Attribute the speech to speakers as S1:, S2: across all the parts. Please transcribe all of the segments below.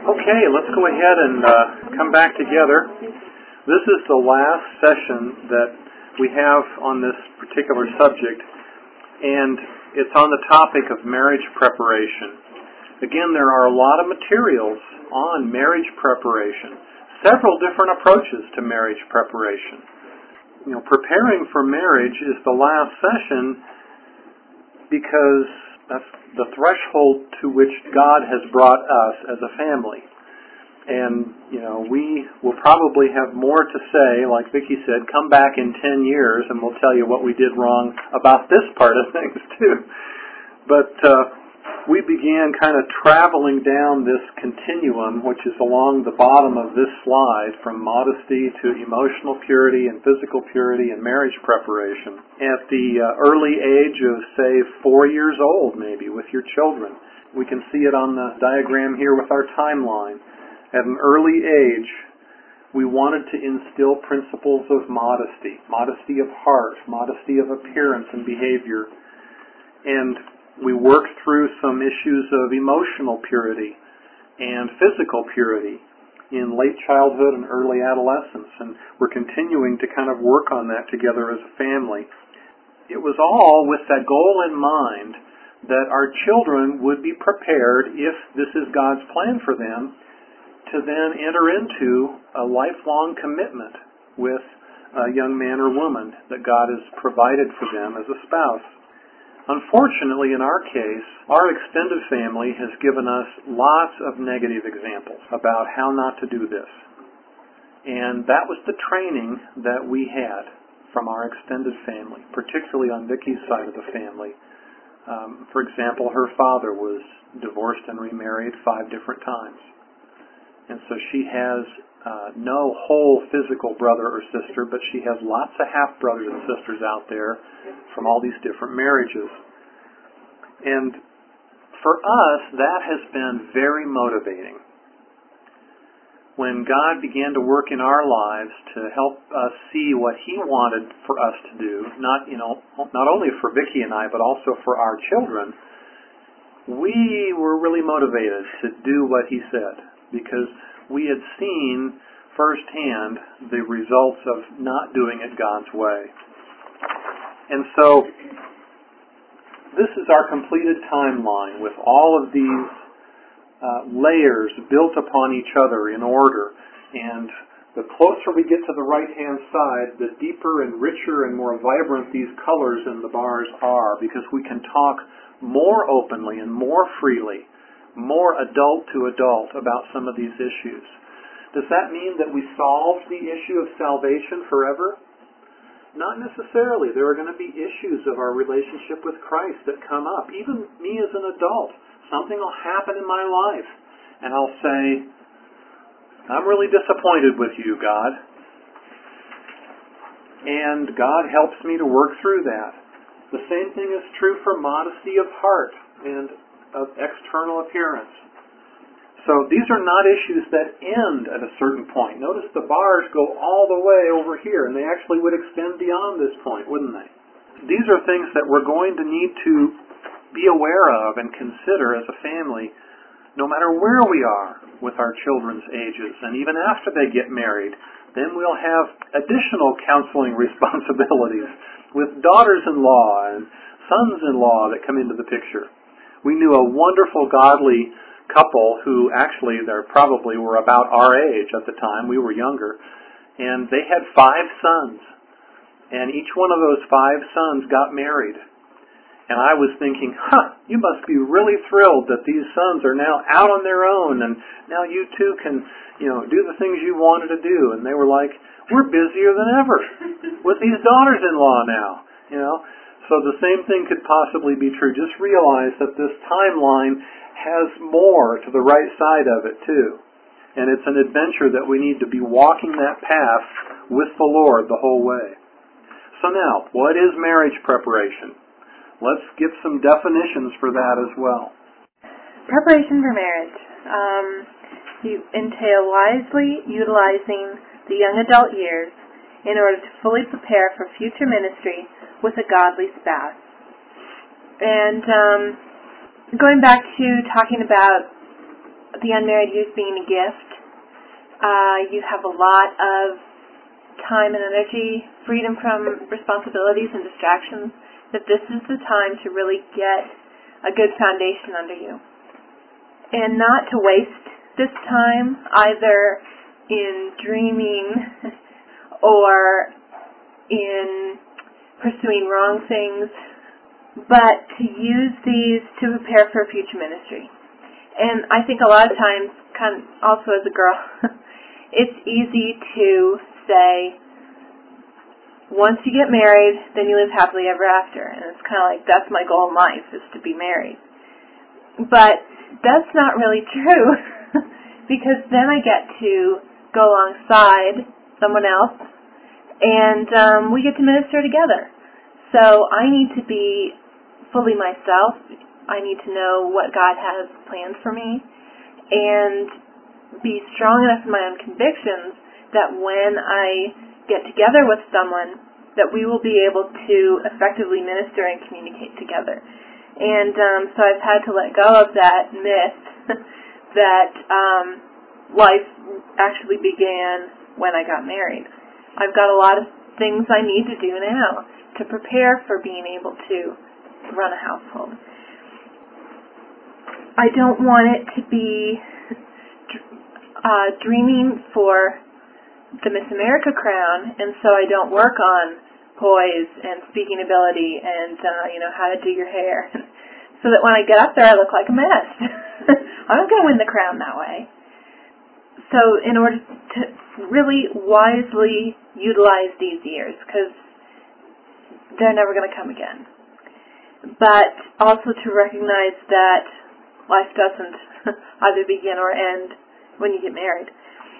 S1: Okay, let's go ahead and come back together. This is the last session that we have on this particular subject, and it's on the topic of marriage preparation. Again, there are a lot of materials on marriage preparation, several different approaches to marriage preparation. Preparing for marriage is the last session because that's the threshold to which God has brought us as a family. And, we will probably have more to say, like Vicki said, come back in 10 years and we'll tell you what we did wrong about this part of things too. But we began kind of traveling down this continuum, which is along the bottom of this slide, from modesty to emotional purity and physical purity and marriage preparation. At the early age of, say, 4 years old, maybe, with your children. We can see it on the diagram here with our timeline. At an early age, we wanted to instill principles of modesty of heart, modesty of appearance and behavior. And we worked through some issues of emotional purity and physical purity in late childhood and early adolescence, and we're continuing to kind of work on that together as a family. It was all with that goal in mind that our children would be prepared, if this is God's plan for them, to then enter into a lifelong commitment with a young man or woman that God has provided for them as a spouse. Unfortunately, in our case, our extended family has given us lots of negative examples about how not to do this. And that was the training that we had from our extended family, particularly on Vicki's side of the family. For example, her father was divorced and remarried 5 different times. And so she has no whole physical brother or sister, but she has lots of half-brothers and sisters out there from all these different marriages. And for us, that has been very motivating. When God began to work in our lives to help us see what He wanted for us to do, not only for Vicki and I, but also for our children, we were really motivated to do what He said, because we had seen firsthand the results of not doing it God's way. And so this is our completed timeline with all of these layers built upon each other in order. And the closer we get to the right-hand side, the deeper and richer and more vibrant these colors in the bars are, because we can talk more openly and more freely, more adult to adult about some of these issues. Does that mean that we solved the issue of salvation forever? Not necessarily. There are going to be issues of our relationship with Christ that come up. Even me as an adult, something will happen in my life, and I'll say, I'm really disappointed with you, God. And God helps me to work through that. The same thing is true for modesty of heart and of external appearance. So these are not issues that end at a certain point. Notice the bars go all the way over here, and they actually would extend beyond this point, wouldn't they? These are things that we're going to need to be aware of and consider as a family, no matter where we are with our children's ages, and even after they get married. Then we'll have additional counseling responsibilities with daughters-in-law and sons-in-law that come into the picture. We knew a wonderful, godly couple who actually they probably were about our age at the time. We were younger. And they had 5 sons. And each one of those 5 sons got married. And I was thinking, you must be really thrilled that these sons are now out on their own, and now you too can, do the things you wanted to do. And they were like, we're busier than ever with these daughters-in-law now, So the same thing could possibly be true. Just realize that this timeline has more to the right side of it too. And it's an adventure that we need to be walking that path with the Lord the whole way. So now, what is marriage preparation? Let's give some definitions for that as well.
S2: Preparation for marriage. You entail wisely utilizing the young adult years in order to fully prepare for future ministry with a godly spouse. And going back to talking about the unmarried years being a gift. You have a lot of time and energy, freedom from responsibilities and distractions, that this is the time to really get a good foundation under you. And not to waste this time either in dreaming or in pursuing wrong things, but to use these to prepare for a future ministry. And I think a lot of times, kind of also as a girl, it's easy to say, once you get married, then you live happily ever after. And it's kind of like, that's my goal in life, is to be married. But that's not really true, because then I get to go alongside someone else, and we get to minister together. So I need to be fully myself. I need to know what God has planned for me, and be strong enough in my own convictions that when I get together with someone, that we will be able to effectively minister and communicate together. And so I've had to let go of that myth that life actually began when I got married. I've got a lot of things I need to do now to prepare for being able to run a household. I don't want it to be dreaming for the Miss America crown, and so I don't work on poise and speaking ability and how to do your hair, so that when I get up there I look like a mess. I'm not going to win the crown that way. So in order to really wisely utilize these years, because they're never going to come again, but also to recognize that life doesn't either begin or end when you get married.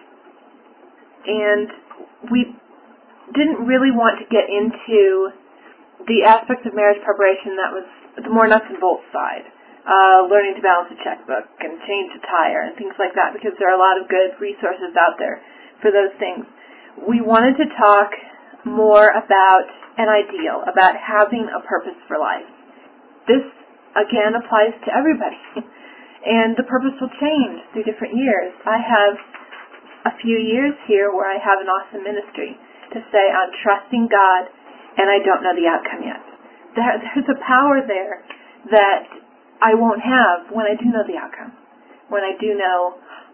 S2: And we didn't really want to get into the aspects of marriage preparation that was the more nuts and bolts side, learning to balance a checkbook and change a tire and things like that, because there are a lot of good resources out there for those things. We wanted to talk more about an ideal, about having a purpose for life. This, again, applies to everybody, and the purpose will change through different years. I have a few years here where I have an awesome ministry to say I'm trusting God and I don't know the outcome yet. There's a power there that I won't have when I do know the outcome. When I do know,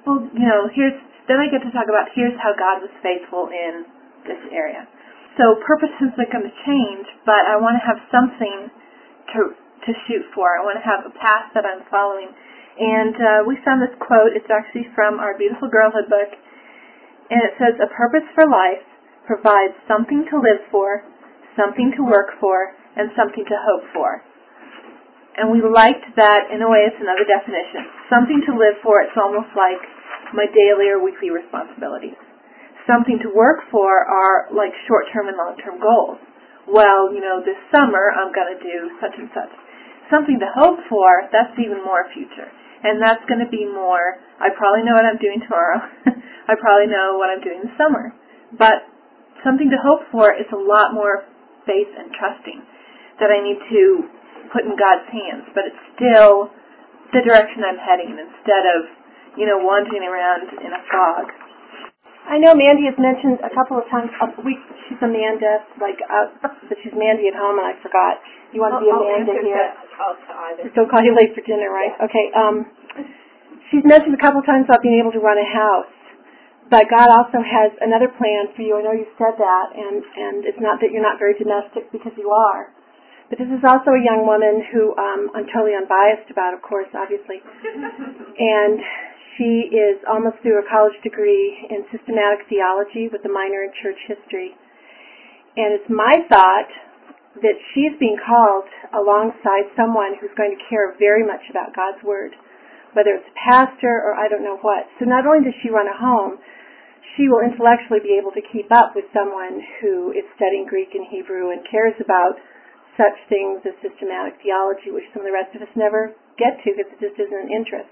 S2: then I get to talk about here's how God was faithful in this area. So purposes are going to change, but I want to have something to shoot for. I want to have a path that I'm following. And we found this quote. It's actually from our Beautiful Girlhood book. And it says, a purpose for life provides something to live for, something to work for, and something to hope for. And we liked that. In a way, it's another definition. Something to live for, it's almost like my daily or weekly responsibilities. Something to work for are like short-term and long-term goals. Well, this summer I'm going to do such and such. Something to hope for, that's even more future. And that's going to be more, I probably know what I'm doing tomorrow. I probably know what I'm doing this summer. But something to hope for is a lot more faith and trusting that I need to put in God's hands. But it's still the direction I'm heading instead of, wandering around in a fog.
S3: I know Mandy has mentioned a couple of times, she's Amanda, but she's Mandy at home, and I forgot. You want to be Amanda here? Just don't call you late for dinner, right? Yeah. Okay. She's mentioned a couple of times about being able to run a house, but God also has another plan for you. I know you said that, and it's not that you're not very domestic, because you are. But this is also a young woman who I'm totally unbiased about, of course, obviously. And she is almost through a college degree in systematic theology with a minor in church history. And it's my thought that she's being called alongside someone who's going to care very much about God's Word, whether it's a pastor or I don't know what. So not only does she run a home, she will intellectually be able to keep up with someone who is studying Greek and Hebrew and cares about such things as systematic theology, which some of the rest of us never get to because it just isn't an interest.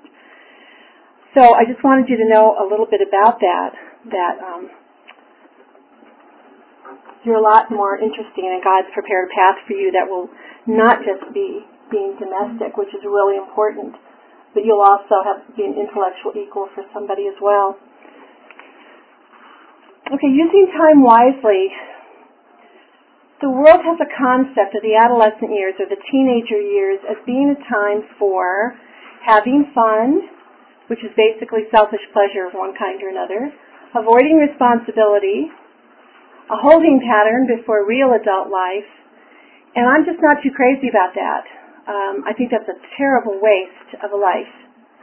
S3: So I just wanted you to know a little bit about that you're a lot more interesting, and God's prepared a path for you that will not just be being domestic, which is really important, but you'll also have to be an intellectual equal for somebody as well. Okay, using time wisely. The world has a concept of the adolescent years or the teenager years as being a time for having fun, which is basically selfish pleasure of one kind or another, avoiding responsibility, a holding pattern before real adult life, and I'm just not too crazy about that. I think that's a terrible waste of a life.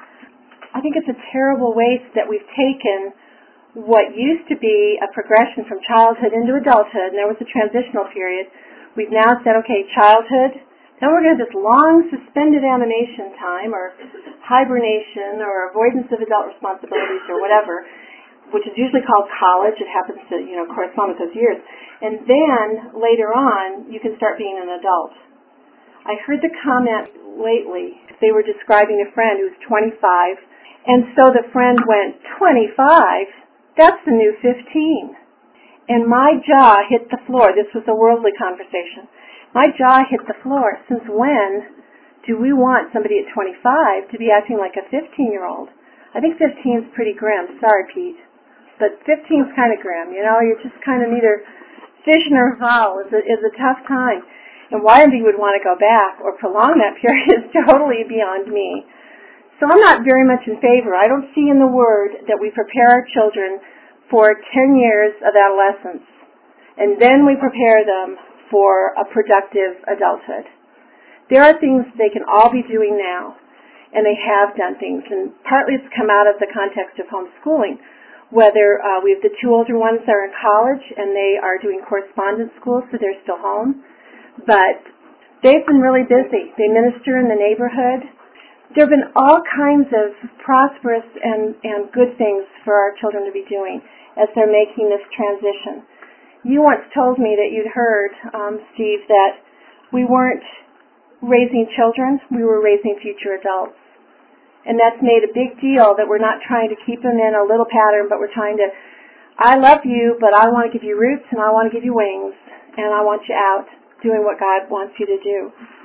S3: I think it's a terrible waste that we've taken what used to be a progression from childhood into adulthood, and there was a transitional period. We've now said, okay, childhood, then we're going to have this long suspended animation time, or hibernation, or avoidance of adult responsibilities, or whatever, which is usually called college. It happens to, correspond with those years. And then, later on, you can start being an adult. I heard the comment lately, they were describing a friend who was 25, and so the friend went, 25? That's the new 15. And my jaw hit the floor. This was a worldly conversation. My jaw hit the floor. Since when do we want somebody at 25 to be acting like a 15-year-old? I think 15 is pretty grim. Sorry, Pete. But 15 is kind of grim. You're just kind of neither fish nor fowl. It's a tough time. And why anybody would want to go back or prolong that period is totally beyond me. So I'm not very much in favor. I don't see in the Word that we prepare our children for 10 years of adolescence, and then we prepare them for a productive adulthood. There are things they can all be doing now, and they have done things, and partly it's come out of the context of homeschooling, whether we have the two older ones that are in college, and they are doing correspondence school, so they're still home, but they've been really busy. They minister in the neighborhood. There have been all kinds of prosperous and good things for our children to be doing as they're making this transition. You once told me that you'd heard, Steve, that we weren't raising children, we were raising future adults. And that's made a big deal that we're not trying to keep them in a little pattern, but we're trying to, I love you, but I want to give you roots and I want to give you wings, and I want you out doing what God wants you to do.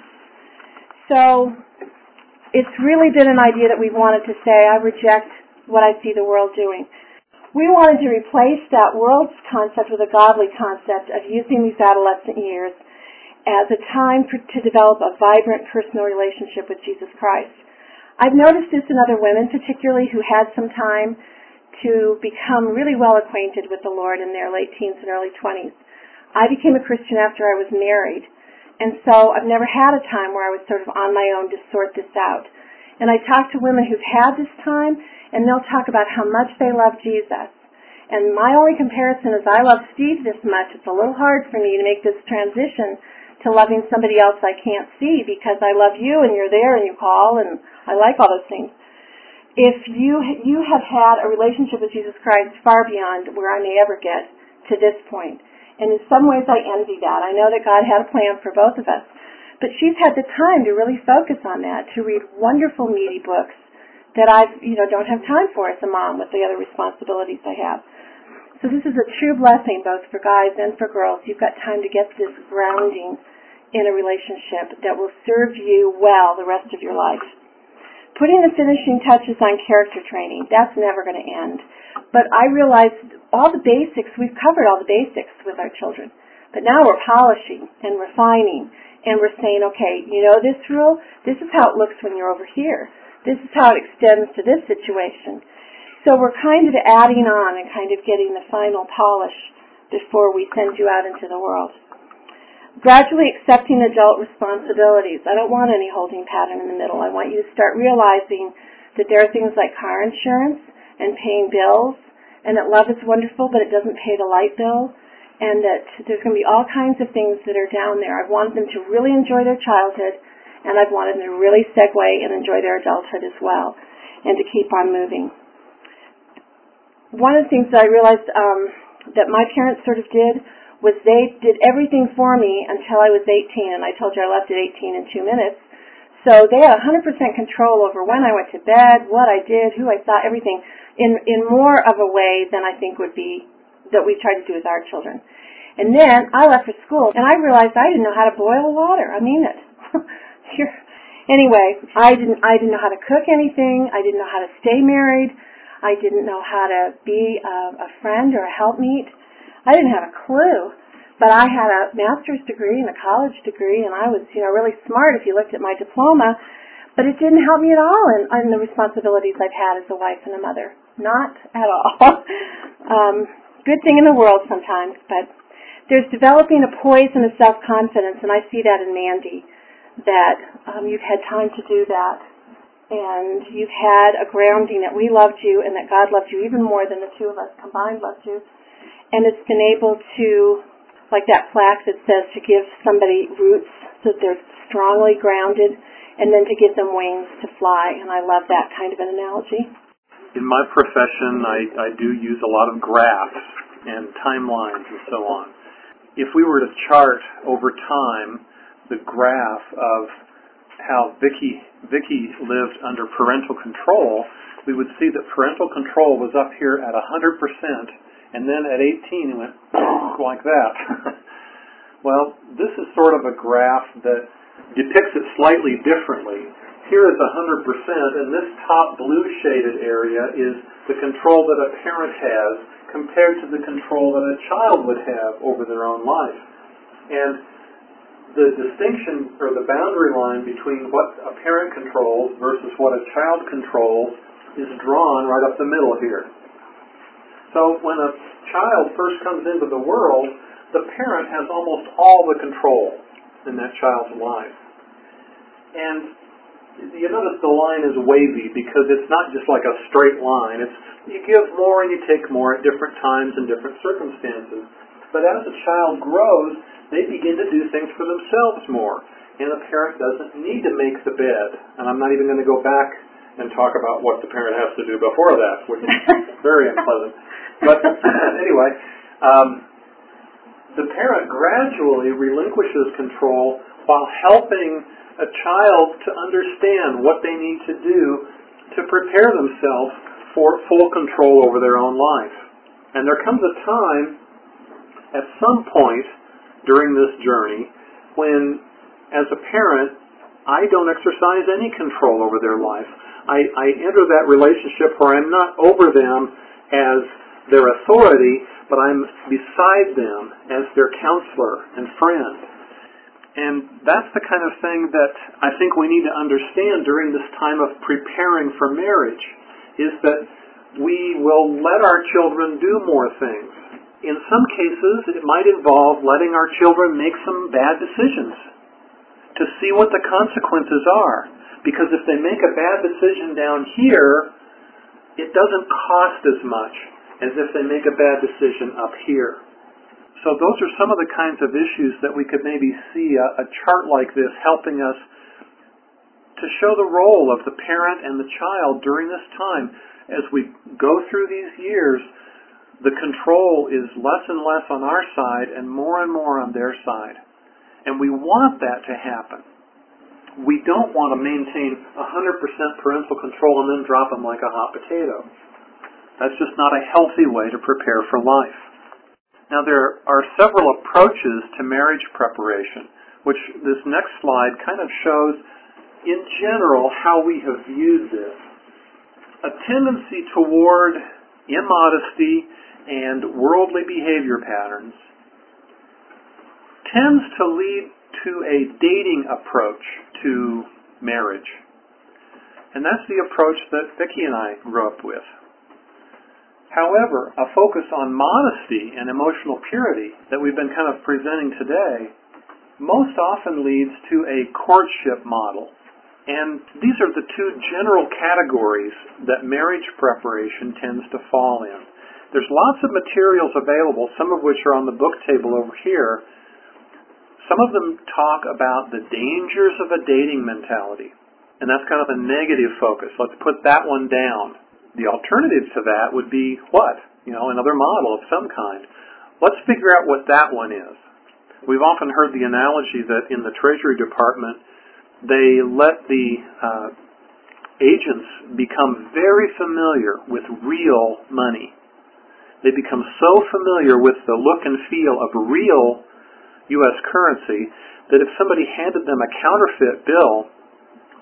S3: So it's really been an idea that we've wanted to say, I reject what I see the world doing. We wanted to replace that world's concept with a godly concept of using these adolescent years as a time to develop a vibrant personal relationship with Jesus Christ. I've noticed this in other women, particularly who had some time to become really well acquainted with the Lord in their late teens and early 20s. I became a Christian after I was married. And so I've never had a time where I was sort of on my own to sort this out. And I talk to women who've had this time, and they'll talk about how much they love Jesus. And my only comparison is I love Steve this much. It's a little hard for me to make this transition to loving somebody else I can't see because I love you and you're there and you call and I like all those things. If you have had a relationship with Jesus Christ far beyond where I may ever get to this point, and in some ways I envy that. I know that God had a plan for both of us. But she's had the time to really focus on that, to read wonderful, meaty books that I don't have time for as a mom with the other responsibilities I have. So this is a true blessing both for guys and for girls. You've got time to get this grounding in a relationship that will serve you well the rest of your life. Putting the finishing touches on character training, that's never going to end. But I realize all the basics, we've covered all the basics with our children. But now we're polishing and refining, and we're saying, okay, this rule, this is how it looks when you're over here. This is how it extends to this situation. So we're kind of adding on and kind of getting the final polish before we send you out into the world. Gradually accepting adult responsibilities. I don't want any holding pattern in the middle. I want you to start realizing that there are things like car insurance and paying bills, and that love is wonderful, but it doesn't pay the light bill, and that there's going to be all kinds of things that are down there. I've wanted them to really enjoy their childhood, and I've wanted them to really segue and enjoy their adulthood as well, and to keep on moving. One of the things that I realized that my parents sort of did was they did everything for me until I was 18, and I told you I left at 18 in 2 minutes. So they had 100% control over when I went to bed, what I did, who I saw, everything, in more of a way than I think would be that we tried to do with our children. And then I left for school, and I realized I didn't know how to boil water. I mean it. Anyway, I didn't know how to cook anything. I didn't know how to stay married. I didn't know how to be a friend or a helpmeet. I didn't have a clue. But I had a master's degree and a college degree, and I was, really smart if you looked at my diploma. But it didn't help me at all in the responsibilities I've had as a wife and a mother. Not at all. Good thing in the world sometimes, but there's developing a poise and a self-confidence, and I see that in Mandy, that you've had time to do that, and you've had a grounding that we loved you and that God loved you even more than the two of us combined loved you, and it's been able to, like that plaque that says, to give somebody roots so that they're strongly grounded, and then to give them wings to fly, and I love that kind of an analogy.
S1: In my profession, I do use a lot of graphs and timelines and so on. If we were to chart over time the graph of how Vicki lived under parental control, we would see that parental control was up here at 100%, and then at 18 it went like that. Well, this is sort of a graph that depicts it slightly differently. Here is 100%, and this top blue shaded area is the control that a parent has compared to the control that a child would have over their own life. And the distinction, or the boundary line between what a parent controls versus what a child controls is drawn right up the middle here. So when a child first comes into the world, the parent has almost all the control in that child's life. And you notice the line is wavy because it's not just like a straight line. It's you give more and you take more at different times and different circumstances. But as a child grows, they begin to do things for themselves more. And the parent doesn't need to make the bed. And I'm not even going to go back and talk about what the parent has to do before that, which is very unpleasant. But anyway, the parent gradually relinquishes control while helping a child to understand what they need to do to prepare themselves for full control over their own life. And there comes a time at some point during this journey when, as a parent, I don't exercise any control over their life. I enter that relationship where I'm not over them as their authority, but I'm beside them as their counselor and friend. And that's the kind of thing that I think we need to understand during this time of preparing for marriage, is that we will let our children do more things. In some cases, it might involve letting our children make some bad decisions to see what the consequences are. Because if they make a bad decision down here, it doesn't cost as much as if they make a bad decision up here. So those are some of the kinds of issues that we could maybe see a chart like this helping us to show the role of the parent and the child during this time. As we go through these years, the control is less and less on our side and more on their side. And we want that to happen. We don't want to maintain 100% parental control and then drop them like a hot potato. That's just not a healthy way to prepare for life. Now, there are several approaches to marriage preparation, which this next slide kind of shows, in general, how we have viewed this. A tendency toward immodesty and worldly behavior patterns tends to lead to a dating approach to marriage. And that's the approach that Vicki and I grew up with. However, a focus on modesty and emotional purity that we've been kind of presenting today most often leads to a courtship model. And these are the two general categories that marriage preparation tends to fall in. There's lots of materials available, some of which are on the book table over here. Some of them talk about the dangers of a dating mentality. And that's kind of a negative focus. Let's put that one down. The alternative to that would be what? Another model of some kind. Let's figure out what that one is. We've often heard the analogy that in the Treasury Department, they let the agents become very familiar with real money. They become so familiar with the look and feel of real U.S. currency that if somebody handed them a counterfeit bill,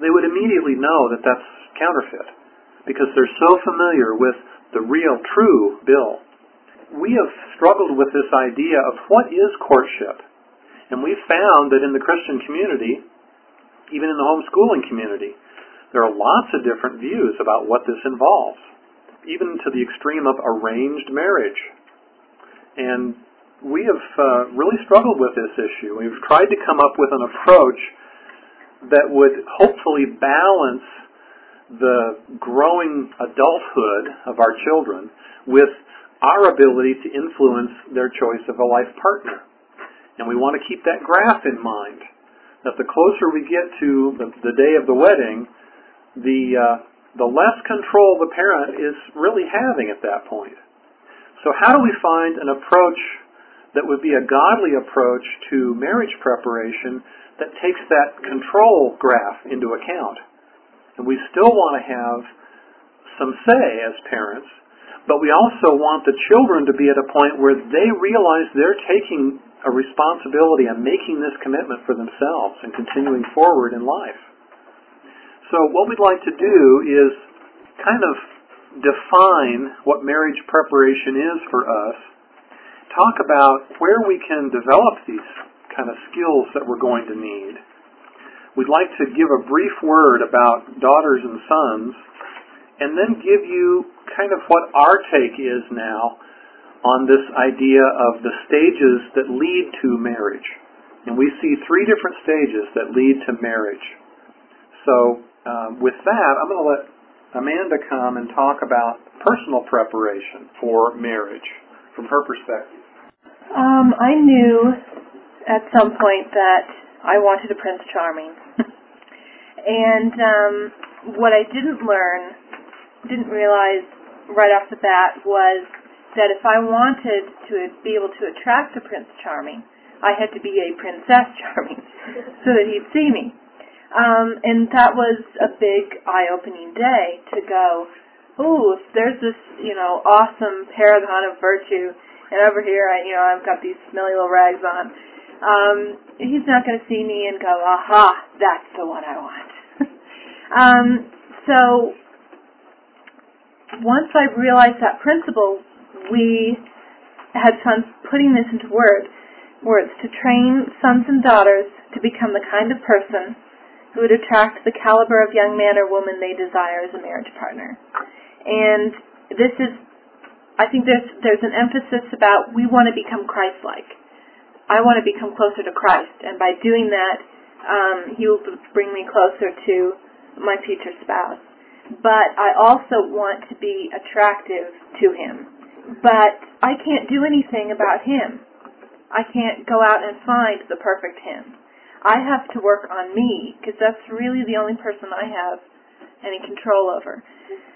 S1: they would immediately know that that's counterfeit because they're so familiar with the real, true Bill. We have struggled with this idea of what is courtship. And we've found that in the Christian community, even in the homeschooling community, there are lots of different views about what this involves, even to the extreme of arranged marriage. And we have really struggled with this issue. We've tried to come up with an approach that would hopefully balance the growing adulthood of our children with our ability to influence their choice of a life partner. And we want to keep that graph in mind, that the closer we get to the day of the wedding, the less control the parent is really having at that point. So how do we find an approach that would be a godly approach to marriage preparation that takes that control graph into account? And we still want to have some say as parents, but we also want the children to be at a point where they realize they're taking a responsibility and making this commitment for themselves and continuing forward in life. So what we'd like to do is kind of define what marriage preparation is for us, talk about where we can develop these kind of skills that we're going to need. We'd like to give a brief word about daughters and sons, and then give you kind of what our take is now on this idea of the stages that lead to marriage. And we see 3 different stages that lead to marriage. So with that, I'm going to let Amanda come and talk about personal preparation for marriage from her perspective.
S2: I knew at some point that I wanted a Prince Charming. And what I didn't realize right off the bat was that if I wanted to be able to attract a Prince Charming, I had to be a Princess Charming so that he'd see me. And that was a big eye-opening day to go, ooh, if there's this, awesome paragon of virtue, and over here, I've got these smelly little rags on, he's not going to see me and go, aha, that's the one I want. So once I realized that principle, we had fun putting this into words to train sons and daughters to become the kind of person who would attract the caliber of young man or woman they desire as a marriage partner. And this is, I think there's an emphasis about we want to become Christ-like. I want to become closer to Christ, and by doing that, He will bring me closer to my future spouse. But I also want to be attractive to Him. But I can't do anything about Him. I can't go out and find the perfect Him. I have to work on me, because that's really the only person I have any control over.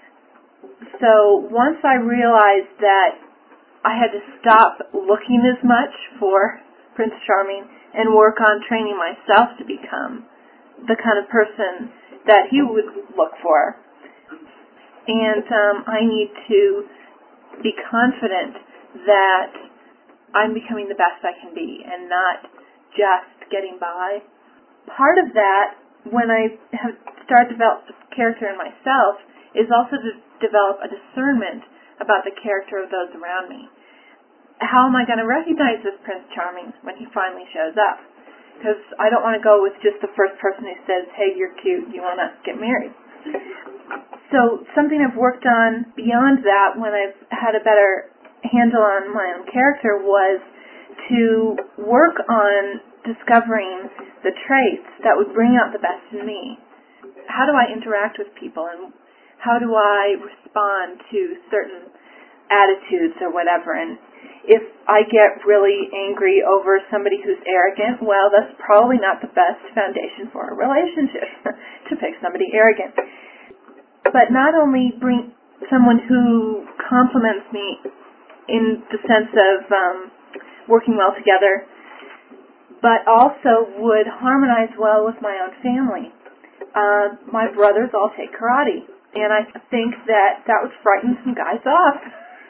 S2: So once I realized that I had to stop looking as much for Prince Charming and work on training myself to become the kind of person that he would look for. And I need to be confident that I'm becoming the best I can be and not just getting by. Part of that, when I have started to develop character in myself, is also to develop a discernment about the character of those around me. How am I going to recognize this Prince Charming when he finally shows up? Because I don't want to go with just the first person who says, hey, you're cute, you want to get married. So something I've worked on beyond that when I've had a better handle on my own character was to work on discovering the traits that would bring out the best in me. How do I interact with people, and how do I respond to certain attitudes or whatever? And if I get really angry over somebody who's arrogant, well, that's probably not the best foundation for a relationship, to pick somebody arrogant. But not only bring someone who compliments me in the sense of working well together, but also would harmonize well with my own family. My brothers all take karate, and I think that would frighten some guys off.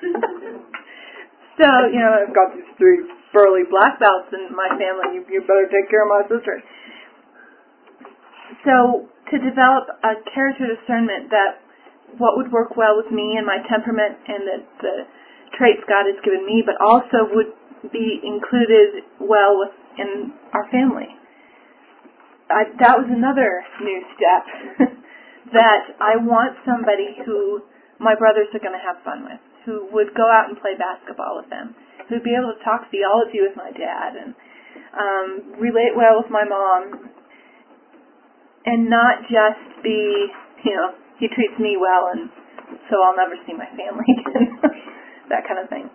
S2: So, I've got these 3 burly black belts in my family. You better take care of my sister. So to develop a character discernment that what would work well with me and my temperament and the traits God has given me, but also would be included well in our family. That was another new step, that I want somebody who my brothers are going to have fun with, who would go out and play basketball with them, who would be able to talk theology with my dad and relate well with my mom, and not just be, he treats me well and so I'll never see my family again, that kind of thing.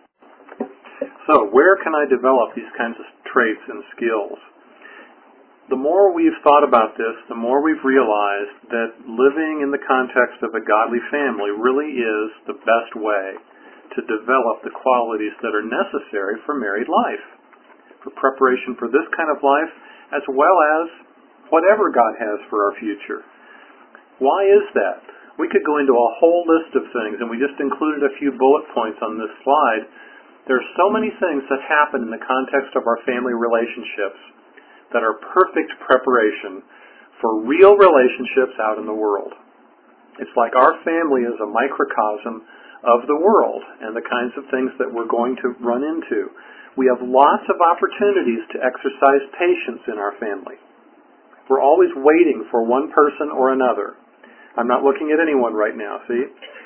S1: So where can I develop these kinds of traits and skills? The more we've thought about this, the more we've realized that living in the context of a godly family really is the best way to develop the qualities that are necessary for married life, for preparation for this kind of life, as well as whatever God has for our future. Why is that? We could go into a whole list of things, and we just included a few bullet points on this slide. There are so many things that happen in the context of our family relationships that are perfect preparation for real relationships out in the world. It's like our family is a microcosm of the world and the kinds of things that we're going to run into. We have lots of opportunities to exercise patience in our family. We're always waiting for one person or another. I'm not looking at anyone right now, see?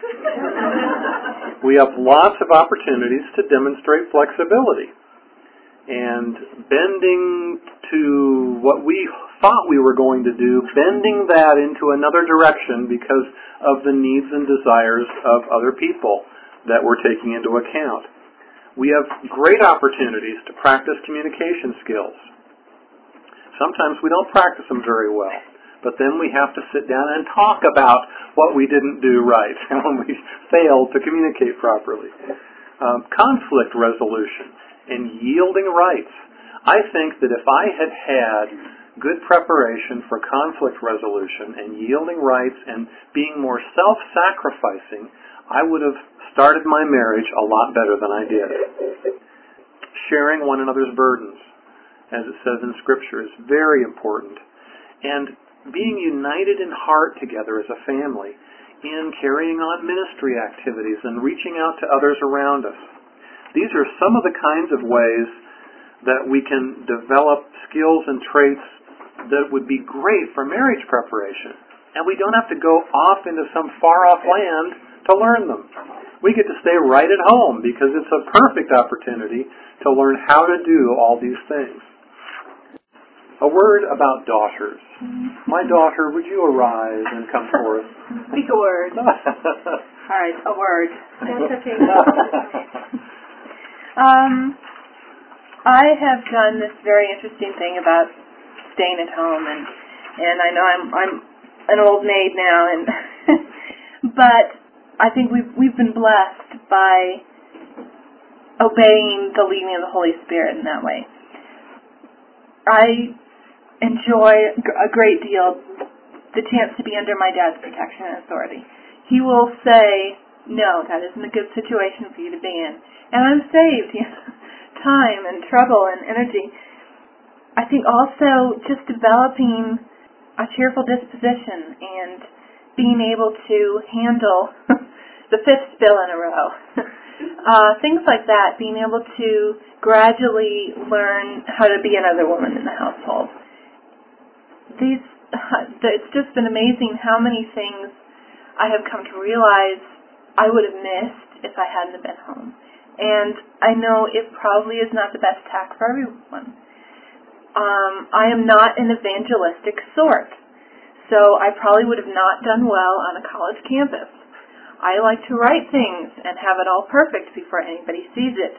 S1: We have lots of opportunities to demonstrate flexibility and bending to what we thought we were going to do, bending that into another direction because of the needs and desires of other people that we're taking into account. We have great opportunities to practice communication skills. Sometimes we don't practice them very well, but then we have to sit down and talk about what we didn't do right and when we failed to communicate properly. Conflict resolution and yielding rights. I think that if I had had good preparation for conflict resolution and yielding rights and being more self-sacrificing, I would have started my marriage a lot better than I did. Sharing one another's burdens, as it says in Scripture, is very important. And being united in heart together as a family in carrying on ministry activities and reaching out to others around us. These are some of the kinds of ways that we can develop skills and traits that would be great for marriage preparation. And we don't have to go off into some far-off land to learn them. We get to stay right at home because it's a perfect opportunity to learn how to do all these things. A word about daughters. My daughter, would you arise and come forth?
S2: Speak a word. All right, a word.
S3: That's okay.
S2: I have done this very interesting thing about staying at home, and I know I'm an old maid now, and but I think we've been blessed by obeying the leading of the Holy Spirit in that way. I enjoy a great deal the chance to be under my dad's protection and authority. He will say, "No, that isn't a good situation for you to be in," and I'm saved. Time and trouble and energy. I think also just developing a cheerful disposition and being able to handle the fifth spill in a row. Things like that, being able to gradually learn how to be another woman in the household. It's just been amazing how many things I have come to realize I would have missed if I hadn't been home. And I know it probably is not the best tack for everyone. I am not an evangelistic sort, so I probably would have not done well on a college campus. I like to write things and have it all perfect before anybody sees it.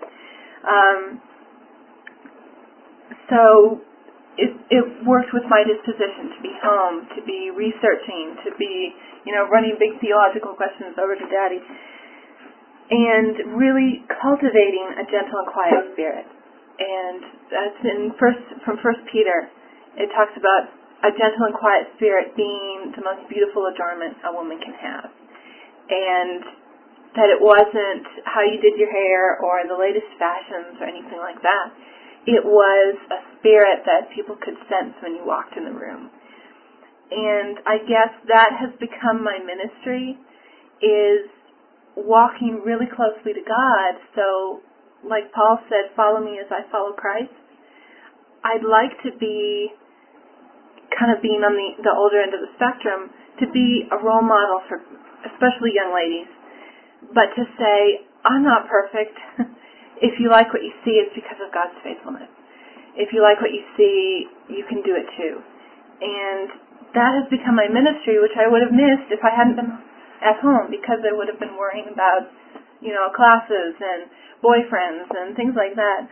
S2: So it worked with my disposition to be home, to be researching, to be, running big theological questions over to Daddy. And really cultivating a gentle and quiet spirit. And that's from 1 Peter. It talks about a gentle and quiet spirit being the most beautiful adornment a woman can have. And that it wasn't how you did your hair or the latest fashions or anything like that. It was a spirit that people could sense when you walked in the room. And I guess that has become my ministry, is walking really closely to God. So, like Paul said, follow me as I follow Christ. I'd like to be, kind of being on the older end of the spectrum, to be a role model for especially young ladies. But to say, I'm not perfect. If you like what you see, it's because of God's faithfulness. If you like what you see, you can do it too. And that has become my ministry, which I would have missed if I hadn't been at home, because I would have been worrying about, classes and boyfriends and things like that.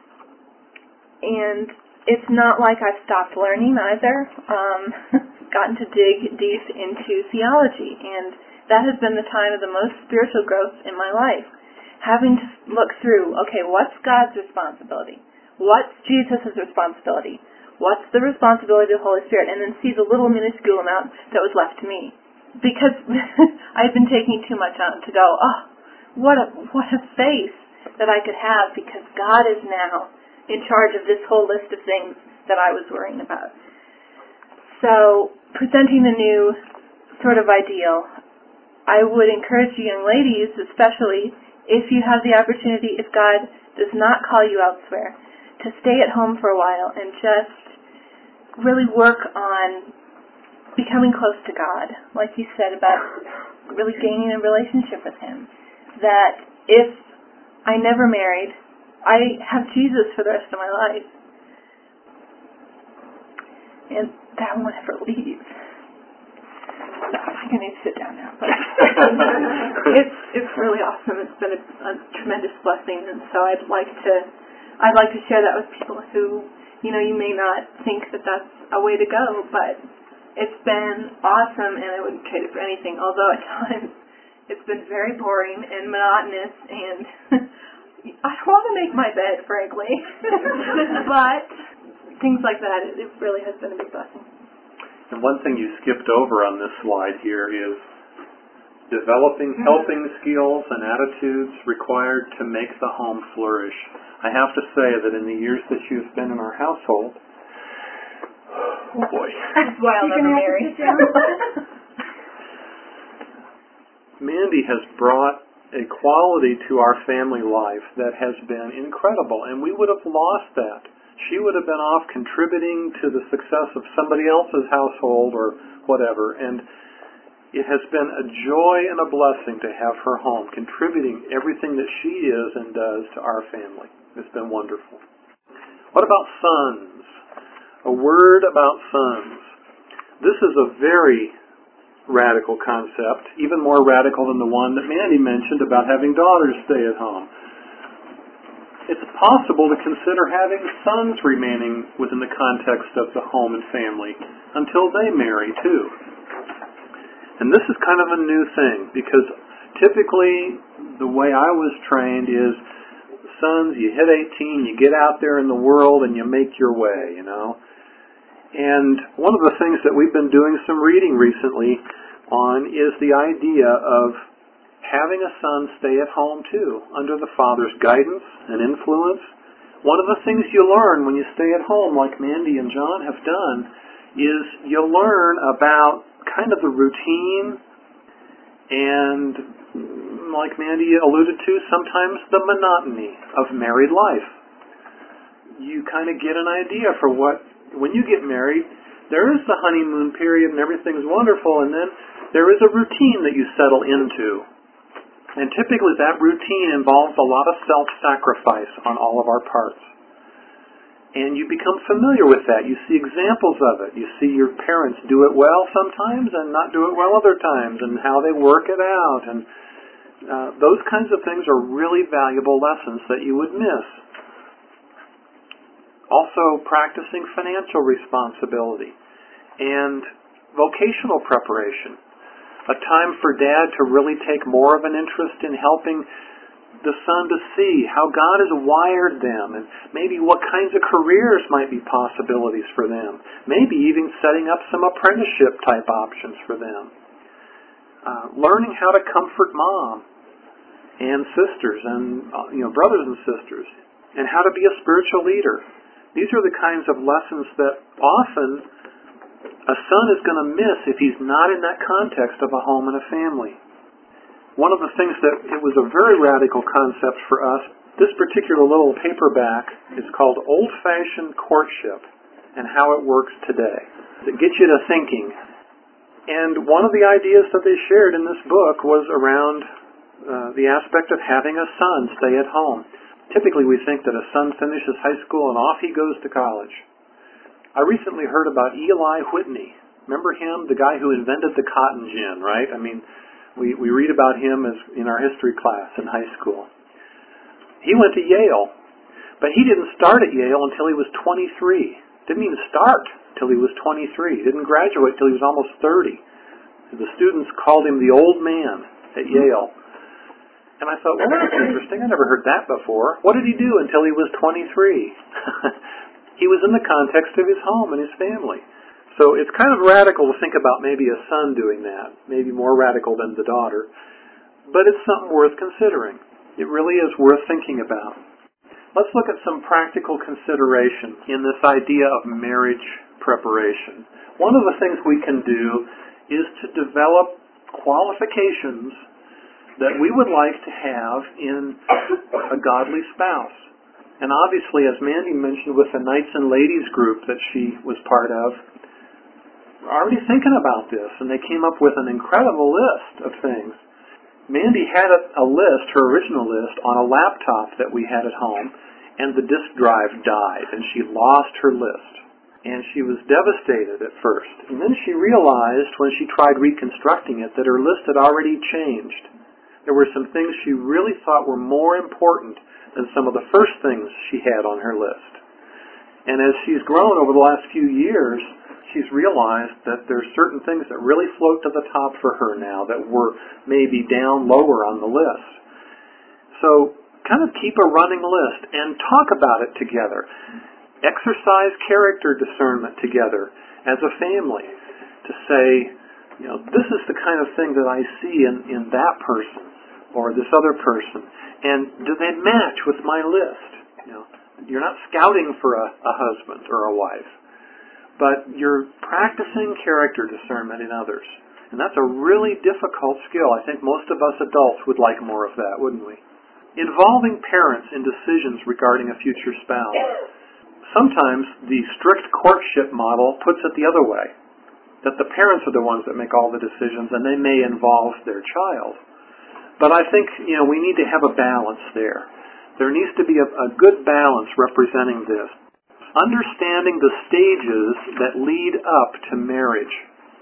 S2: And it's not like I've stopped learning either. Gotten to dig deep into theology, and that has been the time of the most spiritual growth in my life. Having to look through, okay, what's God's responsibility? What's Jesus' responsibility? What's the responsibility of the Holy Spirit? And then see the little minuscule amount that was left to me. Because I've been taking too much on to go, what a faith that I could have, because God is now in charge of this whole list of things that I was worrying about. So, presenting a new sort of ideal, I would encourage you young ladies, especially if you have the opportunity, if God does not call you elsewhere, to stay at home for a while and just really work on becoming close to God, like you said, about really gaining a relationship with Him. That if I never married, I have Jesus for the rest of my life. And that won't ever leave. So I'm going to sit down now. But it's really awesome. It's been a tremendous blessing, and so I'd like to share that with people who, you may not think that that's a way to go, but it's been awesome, and I wouldn't trade it for anything, although at times it's been very boring and monotonous, and I don't want to make my bed, frankly. But things like that, it really has been a big blessing.
S1: And one thing you skipped over on this slide here is developing helping skills and attitudes required to make the home flourish. I have to say that in the years that you've been in our household, oh boy.
S2: That's why I'll never marry.
S1: Mandy has brought a quality to our family life that has been incredible, and we would have lost that. She would have been off contributing to the success of somebody else's household or whatever, and it has been a joy and a blessing to have her home, contributing everything that she is and does to our family. It's been wonderful. What about sons? A word about sons. This is a very radical concept, even more radical than the one that Mandy mentioned about having daughters stay at home. It's possible to consider having sons remaining within the context of the home and family until they marry too. And this is kind of a new thing, because typically the way I was trained is, sons, you hit 18, you get out there in the world and you make your way, And one of the things that we've been doing some reading recently on is the idea of having a son stay at home too, under the father's guidance and influence. One of the things you learn when you stay at home, like Mandy and John have done, is you learn about kind of the routine and, like Mandy alluded to, sometimes the monotony of married life. You kind of get an idea for when you get married, there is the honeymoon period and everything's wonderful, and then there is a routine that you settle into. And typically that routine involves a lot of self-sacrifice on all of our parts. And you become familiar with that. You see examples of it. You see your parents do it well sometimes and not do it well other times, and how they work it out. And those kinds of things are really valuable lessons that you would miss. Also, practicing financial responsibility and vocational preparation. A time for Dad to really take more of an interest in helping the son to see how God has wired them, and maybe what kinds of careers might be possibilities for them. Maybe even setting up some apprenticeship type options for them. Learning how to comfort mom and sisters and brothers and sisters, and how to be a spiritual leader. These are the kinds of lessons that often a son is going to miss if he's not in that context of a home and a family. One of the things that it was a very radical concept for us, this particular little paperback is called Old-Fashioned Courtship and How It Works Today. It gets you to thinking. And one of the ideas that they shared in this book was around the aspect of having a son stay at home. Typically we think that a son finishes high school and off he goes to college. I recently heard about Eli Whitney. Remember him, the guy who invented the cotton gin, right? I mean, we read about him as in our history class in high school. He went to Yale, but he didn't start at Yale until he was 23. Didn't even start till he was 23. Didn't graduate till he was almost 30. The students called him the old man at Yale. And I thought, well, that's interesting. I never heard that before. What did he do until he was 23? He was in the context of his home and his family. So it's kind of radical to think about maybe a son doing that, maybe more radical than the daughter. But it's something worth considering. It really is worth thinking about. Let's look at some practical consideration in this idea of marriage preparation. One of the things we can do is to develop qualifications that we would like to have in a godly spouse. And obviously, as Mandy mentioned with the Knights and Ladies group that she was part of, we're already thinking about this, and they came up with an incredible list of things. Mandy had a list, her original list, on a laptop that we had at home, and the disk drive died, and she lost her list. And she was devastated at first. And then she realized, when she tried reconstructing it, that her list had already changed. There were some things she really thought were more important than some of the first things she had on her list. And as she's grown over the last few years, she's realized that there's certain things that really float to the top for her now that were maybe down lower on the list. So kind of keep a running list and talk about it together. Exercise character discernment together as a family to say, this is the kind of thing that I see in that person or this other person. And do they match with my list? You're not scouting for a husband or a wife, but you're practicing character discernment in others. And that's a really difficult skill. I think most of us adults would like more of that, wouldn't we? Involving parents in decisions regarding a future spouse. Sometimes the strict courtship model puts it the other way, that the parents are the ones that make all the decisions and they may involve their child. But I think, we need to have a balance there. There needs to be a good balance representing this. Understanding the stages that lead up to marriage.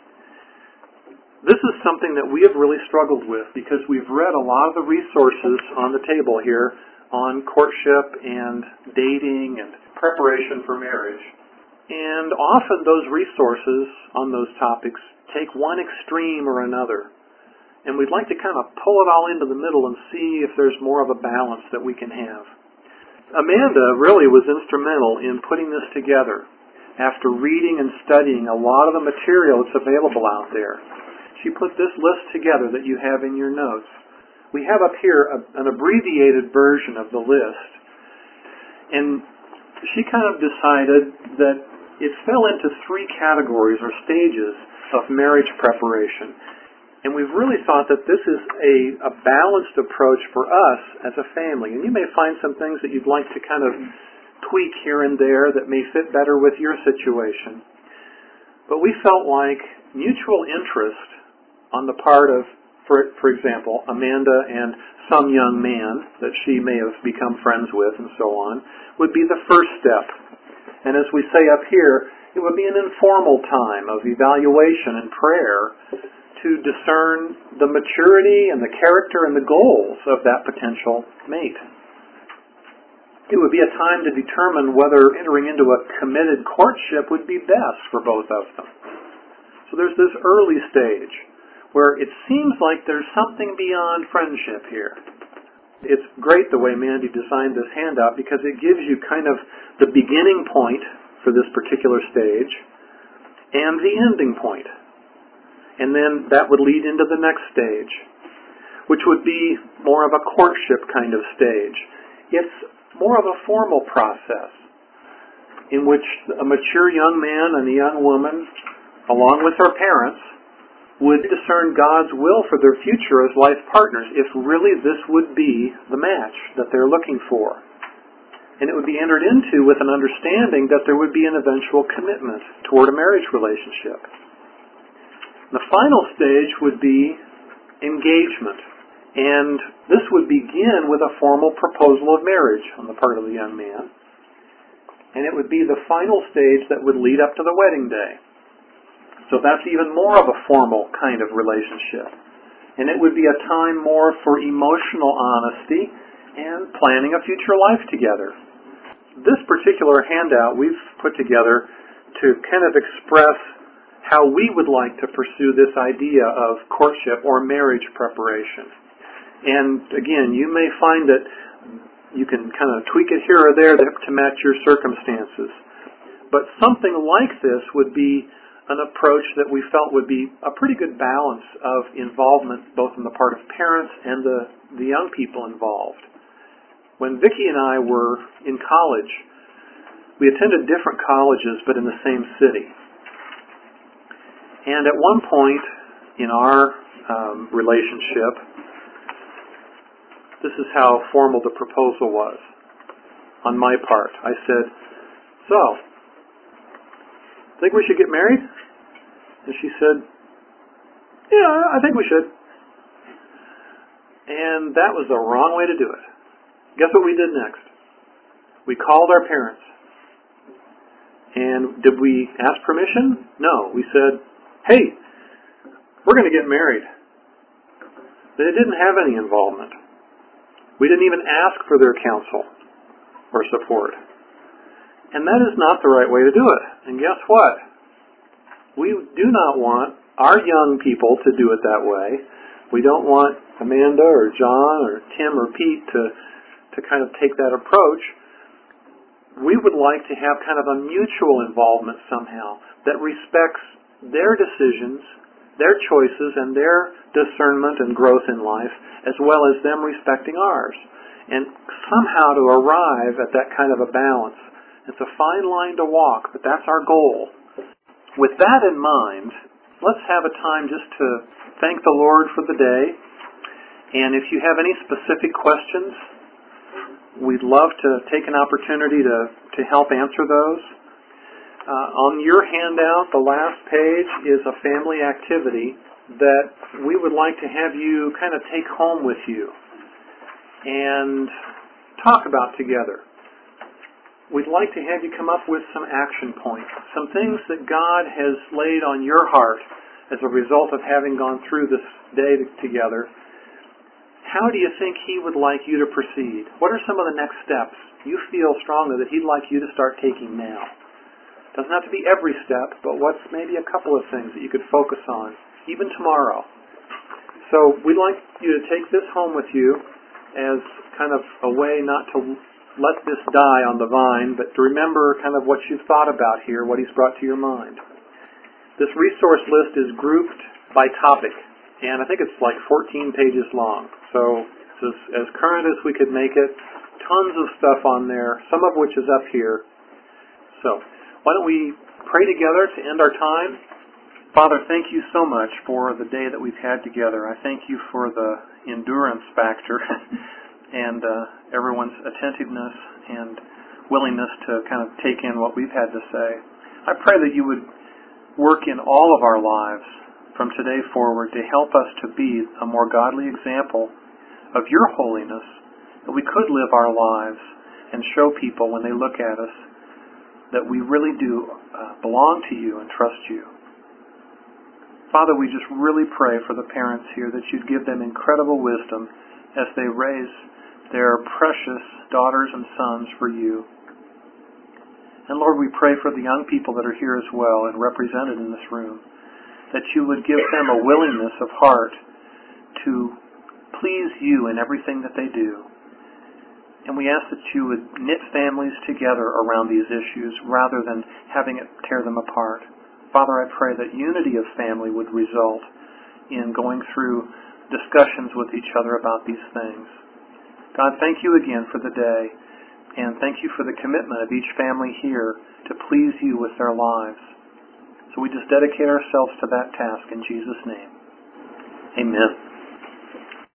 S1: This is something that we have really struggled with because we've read a lot of the resources on the table here on courtship and dating and preparation for marriage. And often those resources on those topics take one extreme or another. And we'd like to kind of pull it all into the middle and see if there's more of a balance that we can have. Amanda really was instrumental in putting this together after reading and studying a lot of the material that's available out there. She put this list together that you have in your notes. We have up here an abbreviated version of the list. And she kind of decided that it fell into 3 categories or stages of marriage preparation. And we've really thought that this is a balanced approach for us as a family. And you may find some things that you'd like to kind of tweak here and there that may fit better with your situation. But we felt like mutual interest on the part of, for example, Amanda and some young man that she may have become friends with and so on, would be the first step. And as we say up here, it would be an informal time of evaluation and prayer to discern the maturity and the character and the goals of that potential mate. It would be a time to determine whether entering into a committed courtship would be best for both of them. So there's this early stage where it seems like there's something beyond friendship here. It's great the way Mandy designed this handout because it gives you kind of the beginning point for this particular stage and the ending point. And then that would lead into the next stage, which would be more of a courtship kind of stage. It's more of a formal process in which a mature young man and a young woman along with their parents, would discern God's will for their future as life partners, if really this would be the match that they're looking for. And it would be entered into with an understanding that there would be an eventual commitment toward a marriage relationship. The final stage would be engagement. And this would begin with a formal proposal of marriage on the part of the young man. And it would be the final stage that would lead up to the wedding day. So that's even more of a formal kind of relationship. And it would be a time more for emotional honesty and planning a future life together. This particular handout we've put together to kind of express how we would like to pursue this idea of courtship or marriage preparation. And again, you may find that you can kind of tweak it here or there to match your circumstances. But something like this would be an approach that we felt would be a pretty good balance of involvement both on the part of parents and the young people involved. When Vicki and I were in college, we attended different colleges but in the same city. And at one point in our relationship, this is how formal the proposal was on my part. I said, "So, think we should get married?" And she said, "Yeah, I think we should." And that was the wrong way to do it. Guess what we did next? We called our parents. And did we ask permission? No. We said, "Hey, we're going to get married." They didn't have any involvement. We didn't even ask for their counsel or support. And that is not the right way to do it. And guess what? We do not want our young people to do it that way. We don't want Amanda or John or Tim or Pete to kind of take that approach. We would like to have kind of a mutual involvement somehow that respects their decisions, their choices, and their discernment and growth in life, as well as them respecting ours. And somehow to arrive at that kind of a balance. It's a fine line to walk, but that's our goal. With that in mind, let's have a time just to thank the Lord for the day. And if you have any specific questions, we'd love to take an opportunity to help answer those. On your handout, the last page is a family activity that we would like to have you kind of take home with you and talk about together. We'd like to have you come up with some action points, some things that God has laid on your heart as a result of having gone through this day together. How do you think He would like you to proceed? What are some of the next steps you feel strongly that He'd like you to start taking now? Doesn't have to be every step, but what's maybe a couple of things that you could focus on, even tomorrow. So we'd like you to take this home with you as kind of a way not to let this die on the vine, but to remember kind of what you've thought about here, what He's brought to your mind. This resource list is grouped by topic, and I think it's like 14 pages long. So it's as current as we could make it. Tons of stuff on there, some of which is up here. So why don't we pray together to end our time? Father, thank you so much for the day that we've had together. I thank you for the endurance factor and everyone's attentiveness and willingness to kind of take in what we've had to say. I pray that you would work in all of our lives from today forward to help us to be a more godly example of your holiness, that we could live our lives and show people when they look at us that we really do belong to you and trust you. Father, we just really pray for the parents here that you'd give them incredible wisdom as they raise their precious daughters and sons for you. And Lord, we pray for the young people that are here as well and represented in this room, that you would give them a willingness of heart to please you in everything that they do. And we ask that you would knit families together around these issues rather than having it tear them apart. Father, I pray that unity of family would result in going through discussions with each other about these things. God, thank you again for the day, and thank you for the commitment of each family here to please you with their lives. So we just dedicate ourselves to that task in Jesus' name. Amen.